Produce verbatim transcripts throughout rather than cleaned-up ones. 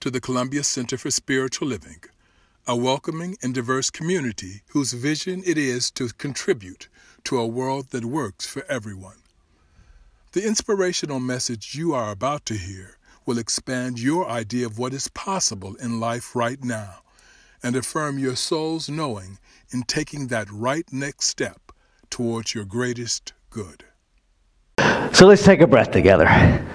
to the Columbia Center for Spiritual Living, a welcoming and diverse community whose vision it is to contribute to a world that works for everyone. The inspirational message you are about to hear will expand your idea of what is possible in life right now and affirm your soul's knowing in taking that right next step towards your greatest good. So let's take a breath together.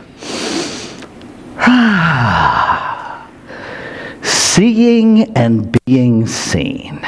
Seeing and being seen.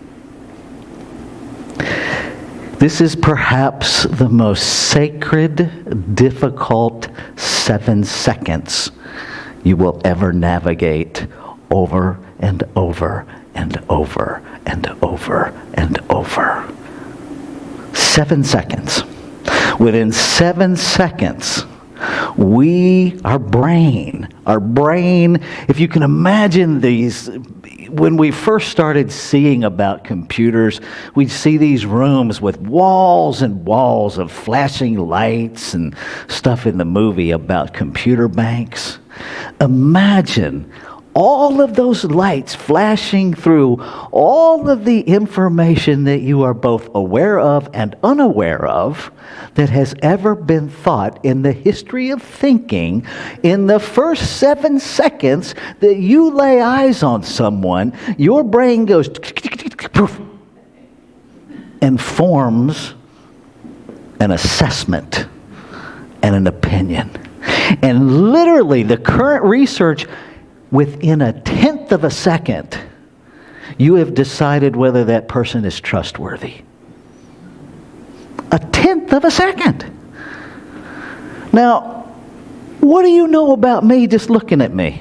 This is perhaps the most sacred, difficult seven seconds you will ever navigate over and over and over and over and over. Seven seconds. Within seven seconds, we, our brain, our brain, if you can imagine these, when we first started seeing about computers, we'd see these rooms with walls and walls of flashing lights and stuff in the movie about computer banks. Imagine all of those lights flashing through all of the information that you are both aware of and unaware of that has ever been thought in the history of thinking. In the first seven seconds that you lay eyes on someone, your brain goes and forms an assessment and an opinion. And literally, the current research, within a tenth of a second, you have decided whether that person is trustworthy. A tenth of a second. Now, what do you know about me just looking at me?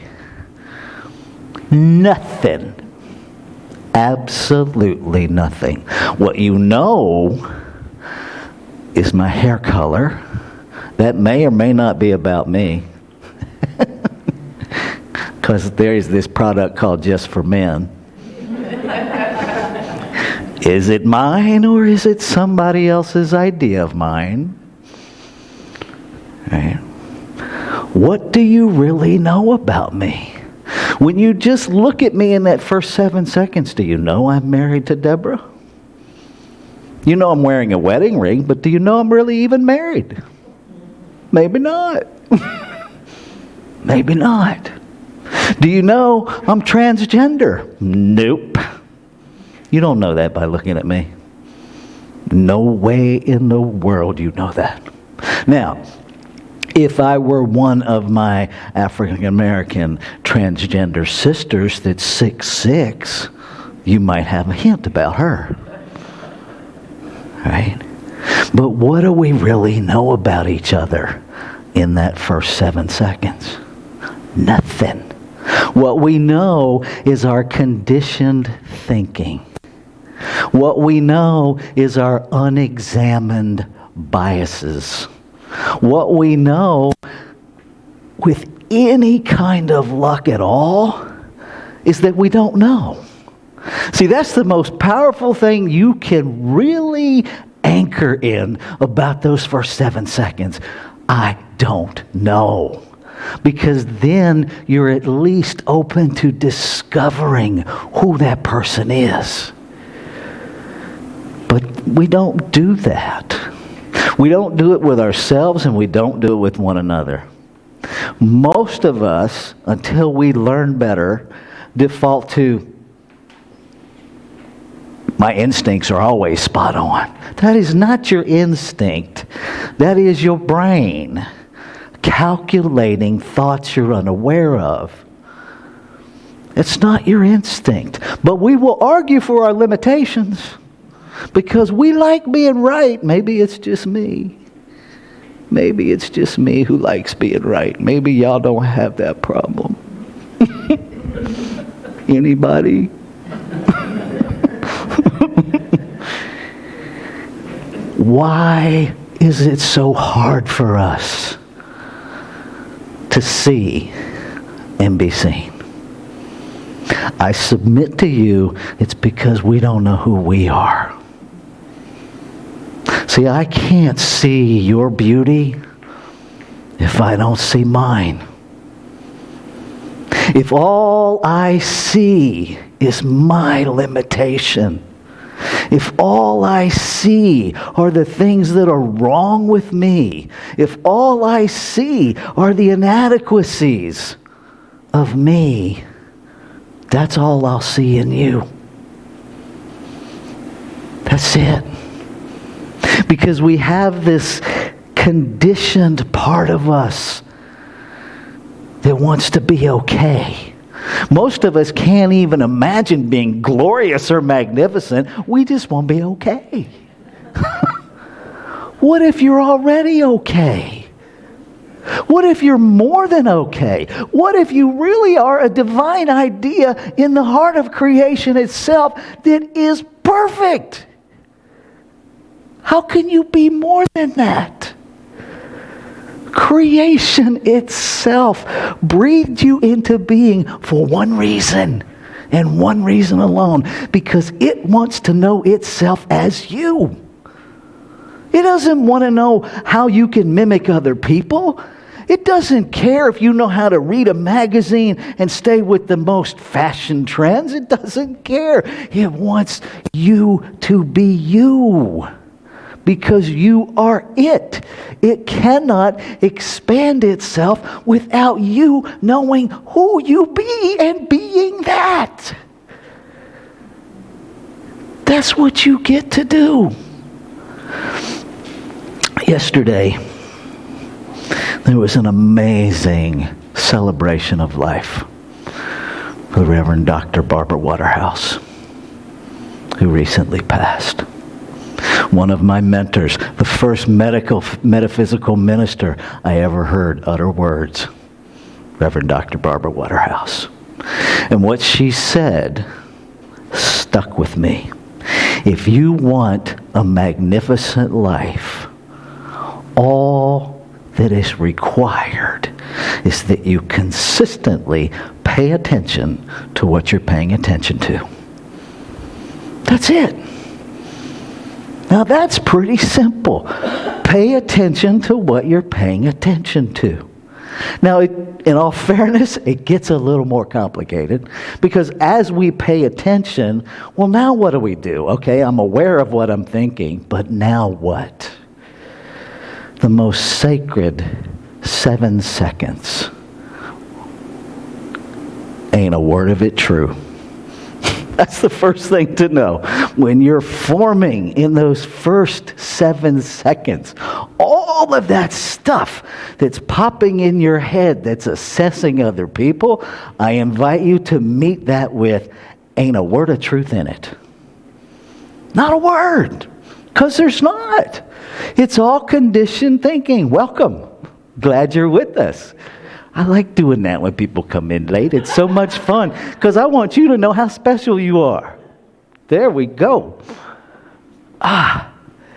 Nothing. Absolutely nothing. What you know is my hair color. That may or may not be about me. Because there is this product called Just for Men. Is it mine or is it somebody else's idea of mine? Right. What do you really know about me? When you just look at me in that first seven seconds, do you know I'm married to Deborah? You know I'm wearing a wedding ring, but do you know I'm really even married? Maybe not. Maybe not. Do you know I'm transgender? Nope. You don't know that by looking at me. No way in the world you know that. Now, if I were one of my African American transgender sisters that's six foot six, you might have a hint about her. Right? But what do we really know about each other in that first seven seconds? Nothing. What we know is our conditioned thinking. What we know is our unexamined biases. What we know, with any kind of luck at all, is that we don't know. See, that's the most powerful thing you can really anchor in about those first seven seconds. I don't know. Because then you're at least open to discovering who that person is. But we don't do that. We don't do it with ourselves and we don't do it with one another. Most of us, until we learn better, default to, my instincts are always spot on. That is not your instinct. That is your brain calculating thoughts you're unaware of. It's not your instinct. But we will argue for our limitations because we like being right. Maybe it's just me. Maybe it's just me who likes being right. Maybe y'all don't have that problem. Anybody? Why is it so hard for us to see and be seen? I submit to you, it's because we don't know who we are. See, I can't see your beauty if I don't see mine. if all I see is my limitation, if all I see are the things that are wrong with me, if all I see are the inadequacies of me, that's all I'll see in you. That's it. Because we have this conditioned part of us that wants to be okay. Most of us can't even imagine being glorious or magnificent. We just want to be okay. What if you're already okay? What if you're more than okay? What if you really are a divine idea in the heart of creation itself that is perfect? How can you be more than that? Creation itself breathed you into being for one reason, and one reason alone, because it wants to know itself as you. It doesn't want to know how you can mimic other people. It doesn't care if you know how to read a magazine and stay with the most fashion trends. It doesn't care. It wants you to be you. Because you are it. It cannot expand itself without you knowing who you be and being that. That's what you get to do. Yesterday, there was an amazing celebration of life for the Reverend Doctor Barbara Waterhouse, who recently passed. One of my mentors, the first medical metaphysical minister I ever heard utter words, Reverend Doctor Barbara Waterhouse. And what she said stuck with me. If you want a magnificent life, all that is required is that you consistently pay attention to what you're paying attention to. That's it. Now that's pretty simple. Pay attention to what you're paying attention to. Now, it, in all fairness, it gets a little more complicated because as we pay attention, well, now what do we do? Okay, I'm aware of what I'm thinking, but now what? The most sacred seven seconds. Ain't a word of it true. That's the first thing to know. When you're forming in those first seven seconds, all of that stuff that's popping in your head that's assessing other people, I invite you to meet that with, ain't a word of truth in it. Not a word. Because there's not. It's all conditioned thinking. Welcome. Glad you're with us. I like doing that when people come in late. It's so much fun because I want you to know how special you are. There we go. Ah.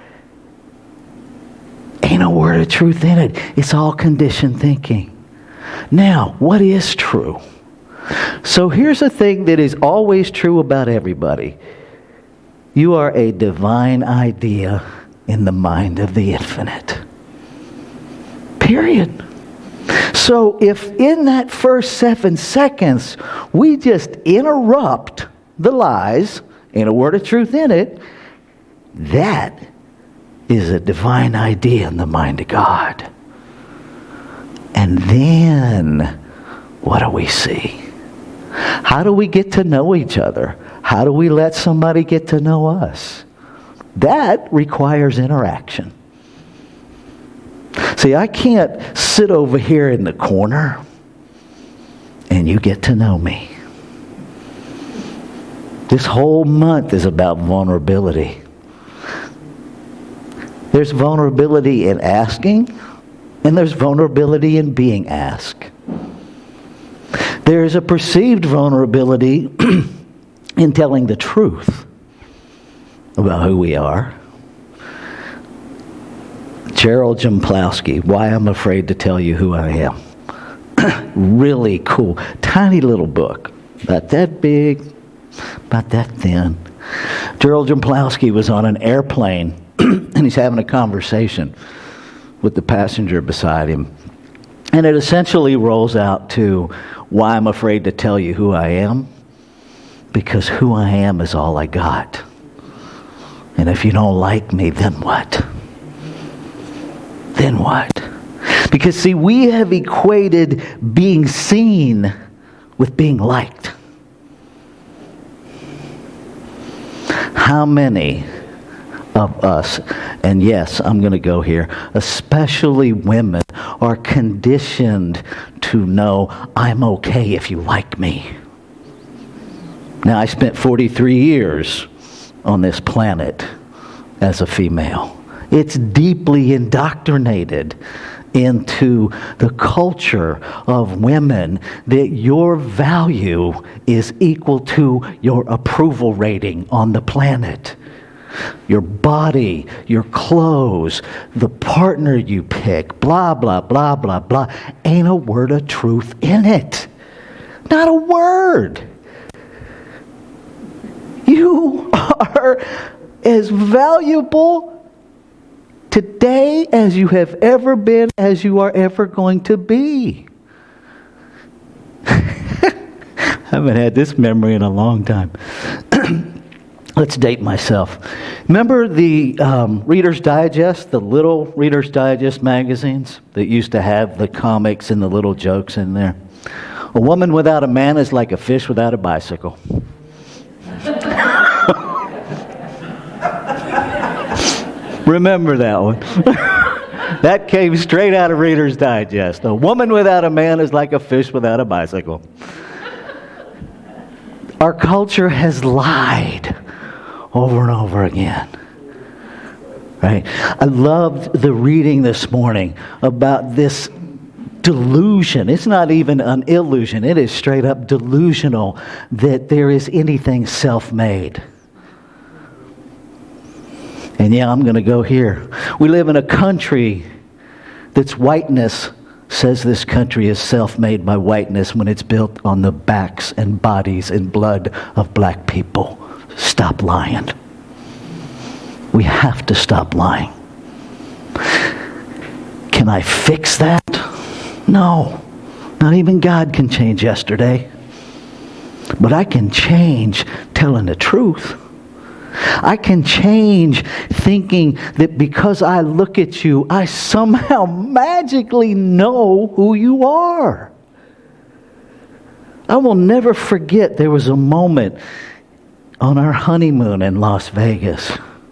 Ain't a word of truth in it. It's all conditioned thinking. Now, what is true? So here's a thing that is always true about everybody. You are a divine idea in the mind of the infinite. Period. So if in that first seven seconds we just interrupt the lies, ain't a word of truth in it, that is a divine idea in the mind of God. And then what do we see? How do we get to know each other? How do we let somebody get to know us? That requires interaction. See, I can't sit over here in the corner and you get to know me. This whole month is about vulnerability. There's vulnerability in asking, and there's vulnerability in being asked. There's a perceived vulnerability in telling the truth about who we are. Gerald Jamplowski, Why I'm Afraid to Tell You Who I Am. Really cool. Tiny little book. About that big, about that thin. Gerald Jamplowski was on an airplane and he's having a conversation with the passenger beside him. And it essentially rolls out to, Why I'm afraid to tell you who I am? Because who I am is all I got. And if you don't like me, then what? Then what? Because see, we have equated being seen with being liked. How many of us, and yes, I'm going to go here, especially women, are conditioned to know I'm okay if you like me? Now, I spent forty-three years on this planet as a female. It's deeply indoctrinated into the culture of women that your value is equal to your approval rating on the planet. Your body, your clothes, the partner you pick, blah, blah, blah, blah, blah. Ain't a word of truth in it. Not a word. You are as valuable today as you have ever been, as you are ever going to be. I haven't had this memory in a long time. Let's date myself. Remember the um, Reader's Digest, the little Reader's Digest magazines that used to have the comics and the little jokes in there? A woman without a man is like a fish without a bicycle. Remember that one. That came straight out of Reader's Digest. A woman without a man is like a fish without a bicycle. Our culture has lied over and over again. Right? I loved the reading this morning about this delusion. It's not even an illusion. It is straight up delusional that there is anything self-made. And yeah, I'm going to go here. We live in a country that's whiteness says this country is self-made by whiteness when it's built on the backs and bodies and blood of black people. Stop lying. We have to stop lying. Can I fix that? No. Not even God can change yesterday. But I can change telling the truth. I can change thinking that because I look at you, I somehow magically know who you are. I will never forget there was a moment on our honeymoon in Las Vegas.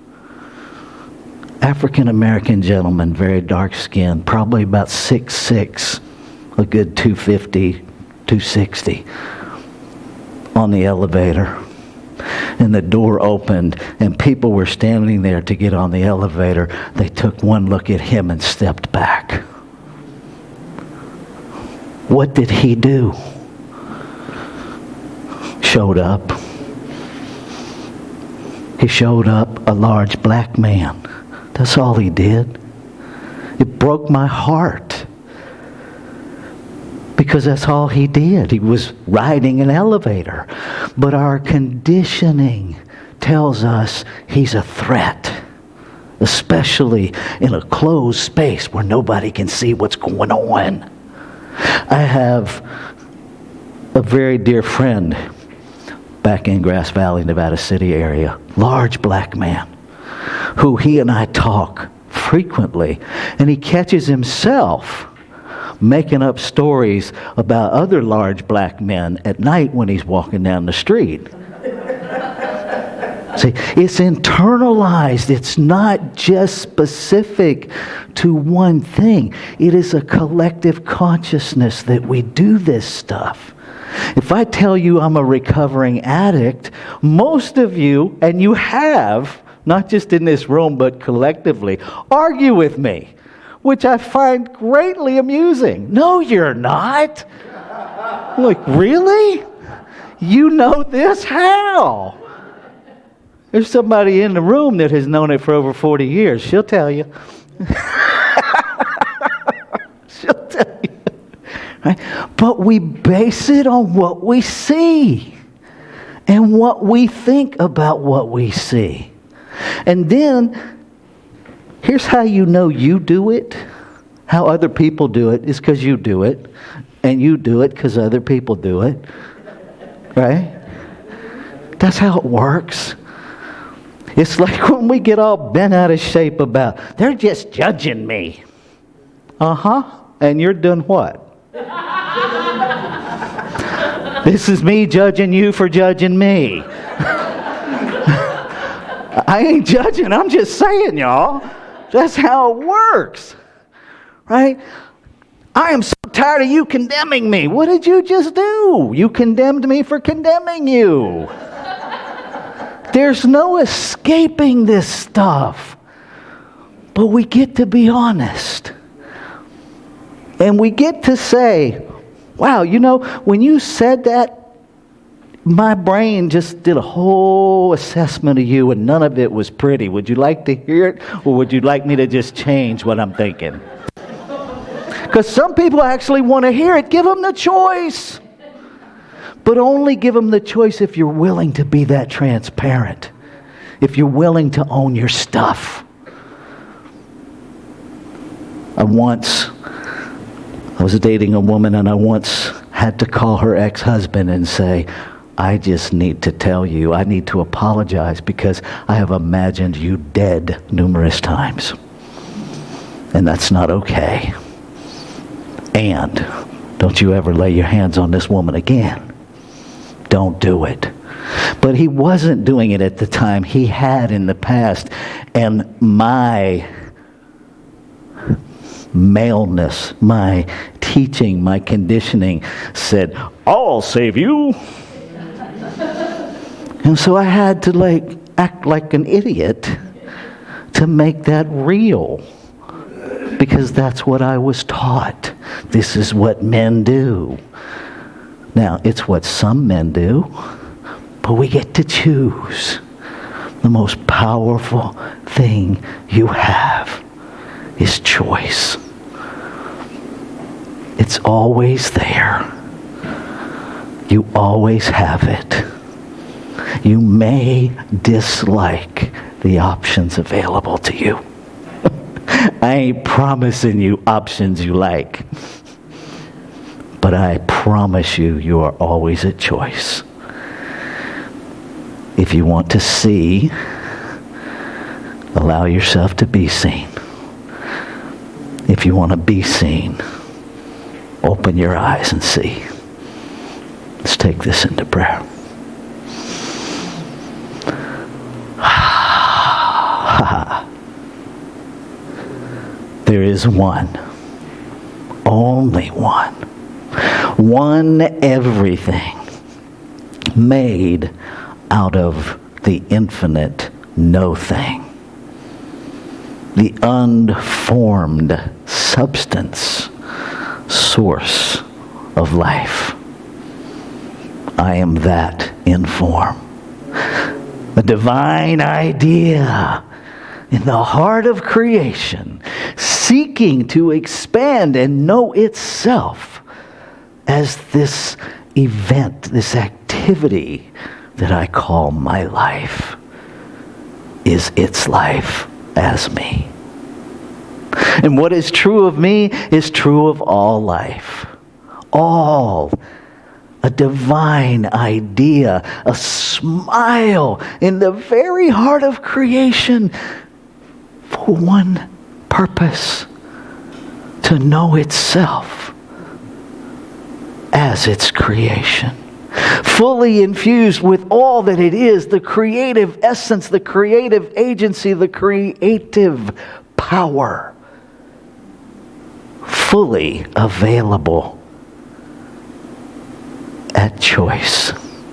African American gentleman, very dark skinned, probably about six six, a good two fifty, two sixty, on the elevator. And the door opened, and people were standing there to get on the elevator. They took one look at him and stepped back. What did he do? Showed up. He showed up a large black man. That's all he did. It broke my heart. Because that's all he did. He was riding an elevator. But our conditioning tells us he's a threat. Especially in a closed space where nobody can see what's going on. I have a very dear friend back in Grass Valley, Nevada City area. Large black man. Who he and I talk frequently. And he catches himself making up stories about other large black men at night when he's walking down the street. See, it's internalized. It's not just specific to one thing. It is a collective consciousness that we do this stuff. If I tell you I'm a recovering addict, most of you, and you have, not just in this room, but collectively, argue with me. Which I find greatly amusing. No, you're not. Like, really? You know this? How? There's somebody in the room that has known it for over forty years. She'll tell you. She'll tell you. Right? But we base it on what we see and what we think about what we see. And then here's how you know you do it. How other people do it is because you do it. and you do it because other people do it. Right? That's how it works. It's like when we get all bent out of shape about, they're just judging me. Uh-huh. And you're doing what? This is me judging you for judging me. I ain't judging, I'm just saying, y'all. That's how it works. Right? I am so tired of you condemning me. What did you just do? You condemned me for condemning you. There's no escaping this stuff. But we get to be honest. And we get to say, wow, you know, when you said that, my brain just did a whole assessment of you and none of it was pretty. Would you like to hear it, or would you like me to just change what I'm thinking? Because some people actually want to hear it. Give them the choice. But only give them the choice if you're willing to be that transparent. If you're willing to own your stuff. I once, I was dating a woman and I once had to call her ex-husband and say, I just need to tell you, I need to apologize because I have imagined you dead numerous times. And that's not okay. And don't you ever lay your hands on this woman again. Don't do it. But he wasn't doing it at the time. He had in the past. And my maleness, my teaching, my conditioning said, I'll save you. And so I had to like act like an idiot to make that real. Because that's what I was taught. This is what men do. Now, it's what some men do, but we get to choose. The most powerful thing you have is choice. It's always there. You always have it. You may dislike the options available to you. I ain't promising you options you like. But I promise you, you are always a choice. If you want to see, allow yourself to be seen. If you want to be seen, open your eyes and see. Let's take this into prayer. There is one, only one, one everything made out of the infinite no thing, the unformed substance, source of life. I am that in form. A divine idea in the heart of creation, seeking to expand and know itself as this event, this activity that I call my life, is its life as me. And what is true of me is true of all life. All. A divine idea, a smile in the very heart of creation for one purpose, to know itself as its creation. Fully infused with all that it is, the creative essence, the creative agency, the creative power. Fully available at choice.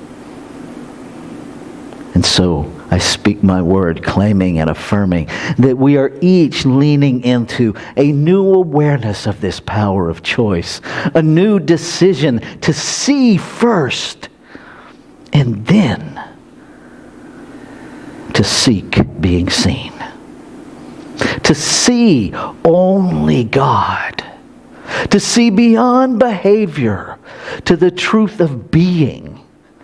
And so I speak my word, claiming and affirming that we are each leaning into a new awareness of this power of choice, a new decision to see first and then to seek being seen. To see only God. To see beyond behavior to the truth of being.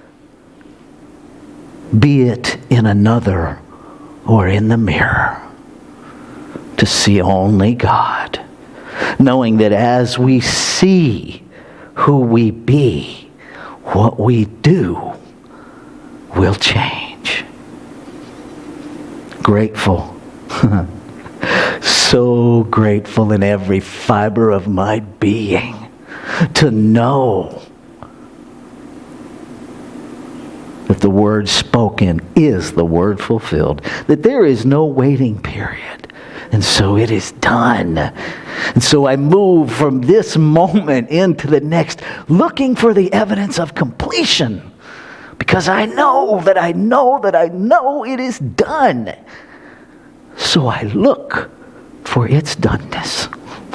Be it in another or in the mirror. To see only God. Knowing that as we see who we be, what we do, will change. Grateful. So grateful in every fiber of my being to know that the word spoken is the word fulfilled, that there is no waiting period. And so it is done. And so I move from this moment into the next, looking for the evidence of completion, because I know that I know that I know it is done. So I look for its doneness.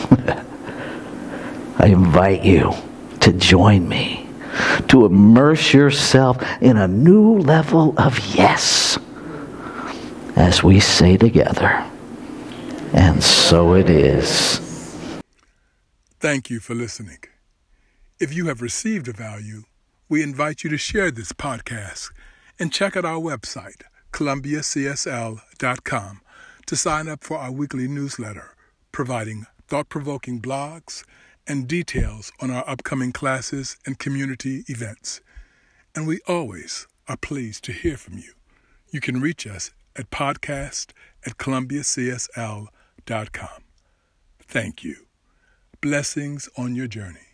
I invite you to join me, to immerse yourself in a new level of yes, as we say together, and so it is. Thank you for listening. If you have received a value, we invite you to share this podcast and check out our website, columbia c s l dot com, to sign up for our weekly newsletter, providing thought-provoking blogs and details on our upcoming classes and community events. And we always are pleased to hear from you. You can reach us at podcast at columbia c s l dot com. Thank you. Blessings on your journey.